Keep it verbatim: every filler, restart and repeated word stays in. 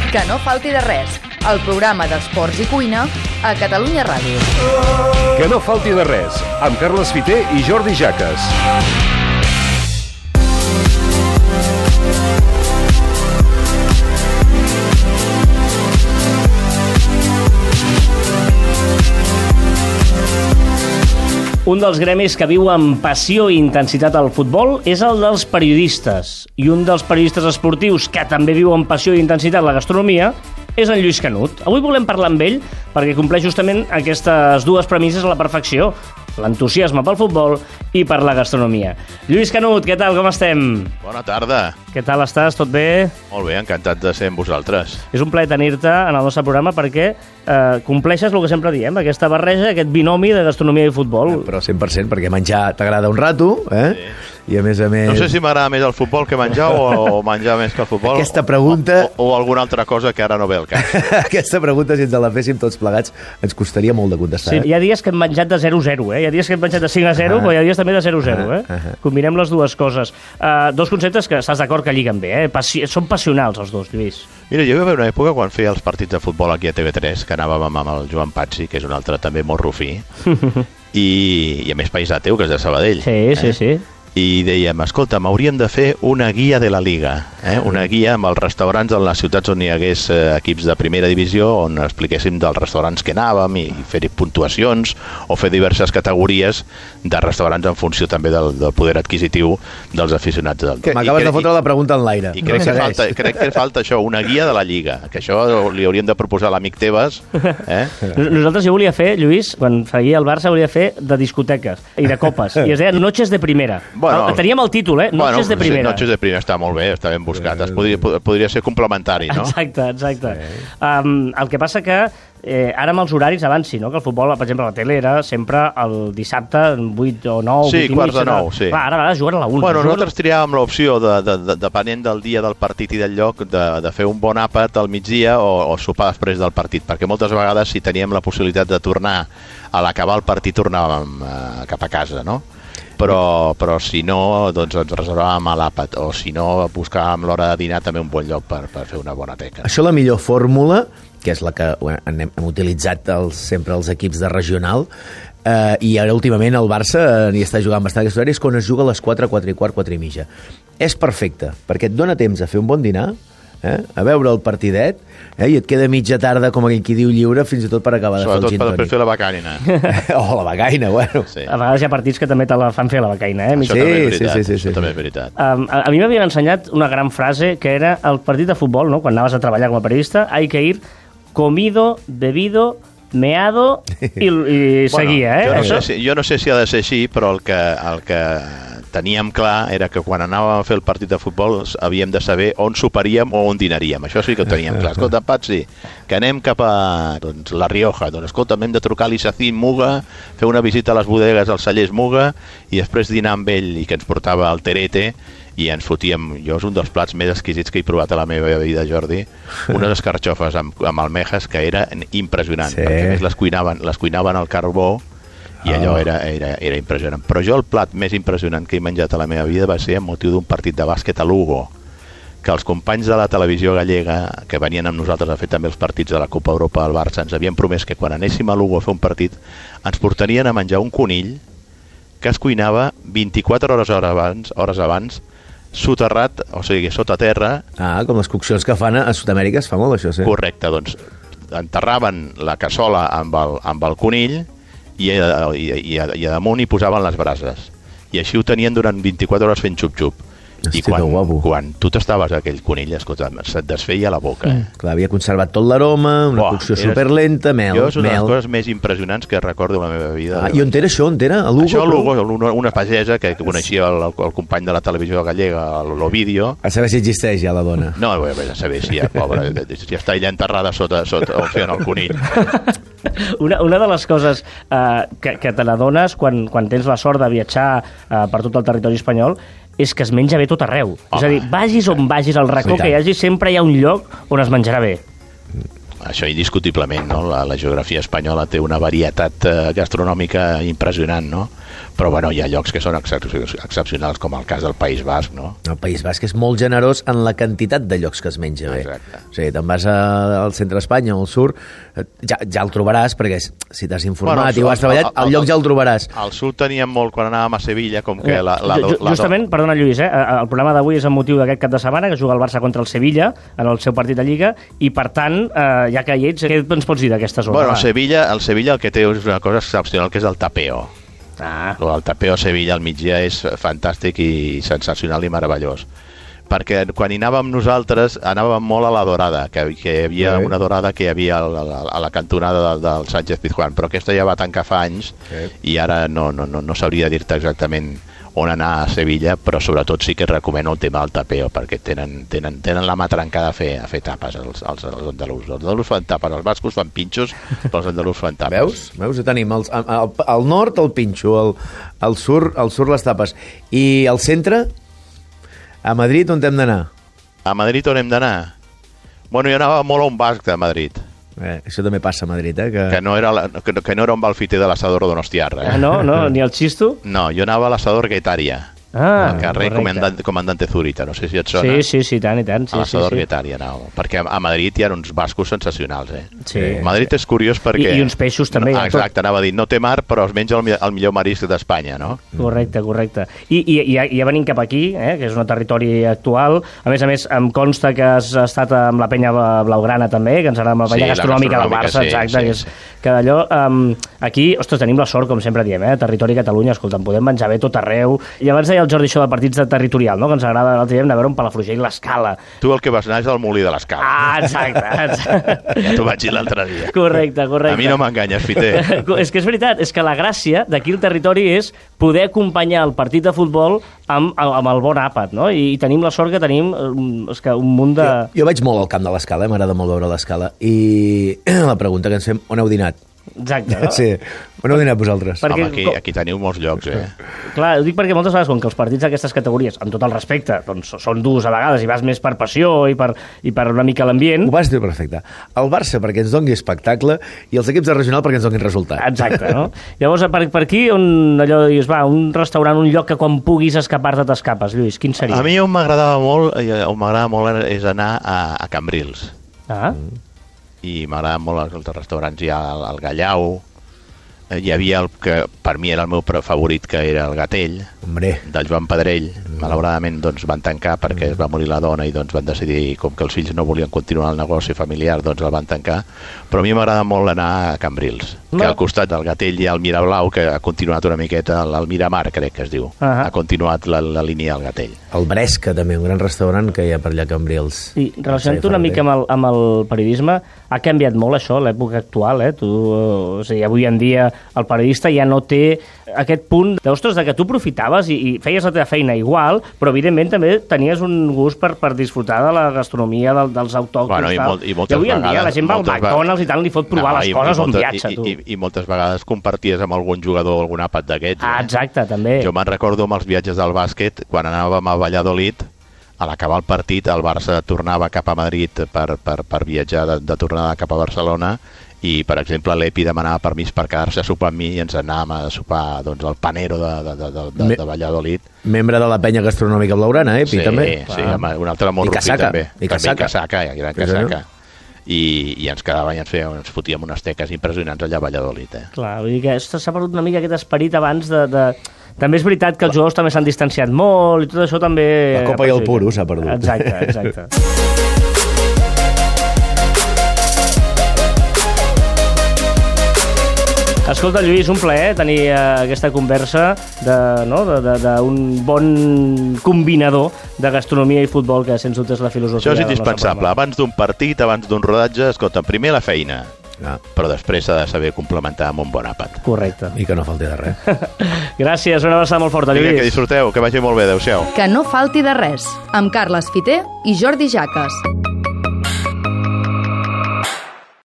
Que no falti de res, el programa d'esports i cuina a Catalunya Ràdio. Que no falti de res, amb Carles Fiter i Jordi Jaques. Un dels gremis que viu amb passió i intensitat al futbol és el dels periodistes. I un dels periodistes esportius que també viu amb passió i intensitat la gastronomia és en Lluís Canut. Avui volem parlar amb ell perquè compleix justament aquestes dues premisses a la perfecció: l'entusiasme pel futbol i per la gastronomia. Lluís Canut, què tal, com estem? Bona tarda. Què tal estàs, tot bé? Molt bé, encantat de ser amb vosaltres. És un plaer tenir-te en el nostre programa perquè eh, compleixes el que sempre diem, aquesta barreja, aquest binomi de gastronomia i futbol. Però cent per cent, perquè menjar t'agrada un rato, eh? Sí. I a més a més... No sé si m'agrada més el futbol que menjar o, o menjar més que el futbol. Aquesta pregunta... O, o, o alguna altra cosa que ara no ve al cap. Aquesta pregunta, si ens la féssim tots plegats, ens costaria molt de contestar. Sí, hi ha dies que hem menjat de zero a zero, eh? Hi ha dies que hem menjat de cinc a zero, ah. però hi ha dies també de zero a zero, eh? Ah. Combinem les dues coses. Uh, dos conceptes que estàs d'acord que lliguen bé, eh? Passi... Són passionals els dos, Lluís. Mira, jo hi va haver una època quan feia els partits de futbol aquí a T V tres, que anàvem amb el Joan Patsi, que és un altre també molt rufí, i, i a més paisà teu, que és de Sabadell. Sí, eh? sí, sí. I dèiem, escolta, m'hauríem de fer una guia de la Liga, eh? una guia amb els restaurants de les ciutats on hi hagués eh, equips de primera divisió, on expliquéssim dels restaurants que anàvem i, i fer puntuacions o fer diverses categories de restaurants en funció també del, del poder adquisitiu dels aficionats. Del... M'acabes de fotre la pregunta en l'aire. I crec que, falta, crec que falta això, una guia de la Lliga, que això li hauríem de proposar a l'amic Tebas. Eh? Nosaltres jo volia fer, Lluís, quan seguia el Barça, volia fer de discoteques i de copes, i es deia Noches de Primera. Bueno, teníem el títol, eh? Noches bueno, de Primera. Sí, Noches de Primera està molt bé, està ben buscat. Es podria, podria ser complementari, no? Exacte, exacte. Sí. Um, el que passa que eh, ara amb els horaris abans sí, no? Que el futbol, per exemple, la tele era sempre el dissabte, vuit o nou, sí, vuit i quarts de nou, sí. Clar, ara a vegades juguen a la una. Bueno, juguen... nosaltres triàvem l'opció, de, de, de, depenent del dia del partit i del lloc, de, de fer un bon àpat al migdia o, o sopar després del partit, perquè moltes vegades, si teníem la possibilitat de tornar a l'acabar el partit, tornàvem eh, cap a casa, no? Però, però si no, doncs ens reservàvem a l'àpat, o si no, buscàvem l'hora de dinar també un bon lloc per, per fer una bona teca. Això la millor fórmula, que és la que hem, hem utilitzat els, sempre els equips de regional, eh, i ara últimament el Barça hi està jugant bastant aquests horaris, quan es juga a les quatre, quatre i quart, quatre i mitja. És perfecte, perquè et dona temps a fer un bon dinar, eh, a veure el partidet, eh, i et queda mitja tarda, com aquell qui diu, lliure, fins i tot per acabar de fer el gin tònic. Sobretot per fer la becaina. Oh, la becaina, bueno. Sí. A vegades hi ha partits que també te la fan fer la becaina, eh? Això sí, també és veritat. Sí, sí, sí, això sí, també sí. és veritat. Um, a, a mi m'havien ensenyat una gran frase que era el partit de futbol, no? Quan anaves a treballar com a periodista, hay que ir comido, bebido, meado i, i bueno, seguia, eh? Jo no, sé si, jo no sé si ha de ser així, però el que, el que teníem clar era que quan anàvem a fer el partit de futbol havíem de saber on soparíem o on dinaríem. Això sí que ho teníem clar. Escolta, Patsi, que anem cap a doncs, La Rioja. Doncs escolta, hem de trucar a l'Isacín Muga, fer una visita a les bodegues als cellers Muga i després dinar amb ell, i que ens portava al Terete, i ens fotíem, jo és un dels plats més exquisits que he provat a la meva vida, Jordi, unes escarxofes amb, amb almejas que eren impressionants, sí. Perquè a més les cuinaven, les cuinaven al carbó, i allò era, era, era impressionant. Però jo el plat més impressionant que he menjat a la meva vida va ser amb motiu d'un partit de bàsquet a Lugo, que els companys de la televisió gallega, que venien amb nosaltres a fer també els partits de la Copa Europa al Barça, ens havien promès que quan anéssim a Lugo a fer un partit ens portarien a menjar un conill que es cuinava vint-i-quatre hores abans, hores abans soterrat, o sigui, sota terra. Ah, com les coccions que fan a Sud-amèrica, es fa molt això, sí. Correcte, doncs enterraven la cassola amb el, amb el conill i, i, i, i a damunt hi posaven les brases. I així ho tenien durant vint-i-quatre hores fent xup-xup. I quan, quan tu t'estaves aquell conill, escolta, se't desfeia la boca. Eh? Clar, havia conservat tot l'aroma, una oh, cocció superlenta, mel. Jo és una mel. de les coses més impressionants que recordo de la meva vida. Ah, I on era això? On era? A Lugo? Això a Lugo, una, una pagesa que coneixia el, el company de la televisió gallega, l'Ovidio. A saber si existeix ja la dona. No, a saber si ja, pobra, si està ella enterrada sota, sota on feien el conill. Una, una de les coses uh, que, que te n'adones quan, quan tens la sort de viatjar uh, per tot el territori espanyol és que es menja bé tot arreu. Home. És a dir, vagis on vagis, al racó sí, que hi hagi, sempre hi ha un lloc on es menjarà bé. Això indiscutiblement, no? La, la geografia espanyola té una varietat eh, gastronòmica impressionant, no? però bueno, hi ha llocs que són excepcionals, com el cas del País Basc, no? El País Basc és molt generós en la quantitat de llocs que es menja bé. Exacte. O sigui, te'n vas a, al centre d'Espanya o al sur, ja, ja el trobaràs, perquè si t'has informat bueno, i ho has treballat, al lloc ja el trobaràs. Al sud teníem molt, quan anàvem a Sevilla, com que la... la, la, la Justament, la... perdona Lluís, eh, el programa d'avui és amb motiu d'aquest cap de setmana, que juga el Barça contra el Sevilla, en el seu partit de Lliga, i per tant, eh, ja que hi ets, què ens pots dir d'aquesta zona? Bueno, el Sevilla, el Sevilla el que té és una cosa excepcional, que és el tapeo. Ah. El tapeo a Sevilla al migdia és fantàstic i sensacional i meravellós. Perquè quan hi anàvem nosaltres, anàvem molt a la Dorada, que, que hi havia sí. una Dorada que hi havia a la, a la cantonada del, del Sánchez Pizjuán, però aquesta ja va tancar fa anys sí. i ara no, no, no, no sabria dir-te exactament on anar a Sevilla, però sobretot sí que recomano el tema del tapeo, perquè tenen, tenen, tenen la mà trencada a fer, a fer tapes els, els, els andalús. Els andalús fan tapes, els bascos fan pinxos, però els andalús fan tapes. Veus? Veus? Tenim el, el, el nord el pinxo, el, el, sur, el sur les tapes. I el centre, a Madrid, on hem d'anar? A Madrid on hem d'anar? Bueno, jo anava molt a un basc de Madrid. Eh, això també passa a Madrid, eh? Que, que, no, era la, que, que no era un balfiter de l'assador Donostiarra. Eh? Ah, no, no, ni el Xisto? No, jo anava a l'assador Guetaria. Ah, al carrer Comandante, Comandante Zurita, no sé si et sona. Sí, sí, sí, tant i tant. Sí, a l'assador sí, sí. Guetaria, no, perquè a Madrid hi ha uns bascos sensacionals, eh? Sí. Madrid és curiós perquè... I, i uns peixos també. No, exacte, anava a dir, no té mar, però es menja el, el millor marisc d'Espanya, no? Correcte, correcte. I, i, i, ja, ja venim cap aquí, eh, que és un territori actual. A més a més, em consta que has estat amb la penya blaugrana també, que ens agrada amb la penya sí, gastronòmica del Barça, sí, exacte, sí, que és sí. que d'allò... Um, aquí, ostres, tenim la sort, com sempre diem, eh? Territori Catalunya, escolta, en podem menjar bé tot arreu. I abans deia el Jordi això de partits de territorial, no? Que ens agrada l'altre dia anar a veure un Palafrugell l'Escala. Tu el que vas anar és al Molí de l'Escala. Ah, exacte. exacte. Ja t'ho vaig dir l'altre dia. Correcte, correcte. A mi no m'enganyes, Fiter. És que és veritat, és que la gràcia d'aquí el territori és poder acompanyar el partit de futbol amb, amb el bon àpat, no? I, i tenim la sort que tenim és que un munt de... Jo, jo vaig molt al camp de l'Escala, eh? M'agrada molt veure l'Escala. I la pregunta que ens fem, on heu dinat? Exacte, no? Sí, on heu dinat vosaltres? Perquè, Home, aquí, aquí teniu molts llocs, eh? Clar, ho dic perquè moltes vegades, com que els partits d'aquestes categories, amb tot el respecte, doncs són durs a vegades i vas més per passió i per, i per una mica l'ambient... Ho vas dir perfecte. El Barça perquè ens doni espectacle i els equips de regional perquè ens donin resultat. Exacte, no? Llavors, per, per aquí, on allò dius, va, un restaurant, un lloc que quan puguis escapar-te t'escapes, Lluís, quin seria? A mi on m'agradava molt, on m'agrada molt és anar a, a Cambrils. Ah? Mm. I m'agrada molt els restaurants, hi ha el, el Gallau, hi havia el que per mi era el meu favorit, que era el Gatell, Hombre. del Joan Pedrell. Mm. Malauradament doncs, van tancar perquè mm. es va morir la dona i doncs, van decidir, com que els fills no volien continuar el negoci familiar, doncs el van tancar. Però a mi m'agrada molt anar a Cambrils, no. que al costat del Gatell hi ha el Mirablau, que ha continuat una miqueta, el, el Miramar, crec que es diu. Uh -huh. Ha continuat la, la línia del Gatell. El Bresca, també, un gran restaurant que hi ha per allà a Cambrils. I relacionant una mica amb el, amb el periodisme, ha canviat molt això a l'època actual, eh? Tu, o sigui, avui en dia el periodista ja no té aquest punt de, ostres, de que tu aprofitaves i, i feies la teva feina igual, però evidentment també tenies un gust per, per disfrutar de la gastronomia del, dels autòctons. Bueno, i, molt, i, I avui en dia la gent va al McDonald's i tal, li fot provar no, les i, coses i on molta, viatja, i, tu. I, i, I moltes vegades comparties amb algun jugador o algun àpat d'aquests. Ah, exacte, eh? també. Jo me'n recordo amb els viatges del bàsquet, quan anàvem a Valladolid, a l'acabar el partit, el Barça tornava cap a Madrid per, per, per viatjar de, de tornada cap a Barcelona i, per exemple, l'Epi demanava permís per quedar-se a sopar amb mi i ens anàvem a sopar doncs, al Panero de, de, de, de, de, de Valladolid. Membre de la penya gastronòmica blaugrana, Epi, sí, també. Sí, ah. un altre molt rufí, també. I Casaca. També Casaca, i gran Casaca. I, i ens quedava i ens, feia, ens fotíem unes teques impressionants allà a Valladolid. Eh? Clar, vull dir que s'ha perdut una mica aquest esperit abans de... de... També és veritat que els jugadors també s'han distanciat molt i tot això també... La copa i el puro s'ha perdut. Exacte, exacte. Escolta, Lluís, un plaer tenir uh, aquesta conversa d'un no? de, de, de bon combinador de gastronomia i futbol, que sens dubte és la filosofia. Això és indispensable. Abans d'un partit, abans d'un rodatge, escolta, primer la feina, ah. però després s'ha de saber complementar amb un bon àpat. Correcte. I que no falti de res. Gràcies, una abraçada molt forta, Lluís. Vinga, que disfruteu, que vagi molt bé, adeu-siau. Que no falti de res, amb Carles Fiter i Jordi Jaques.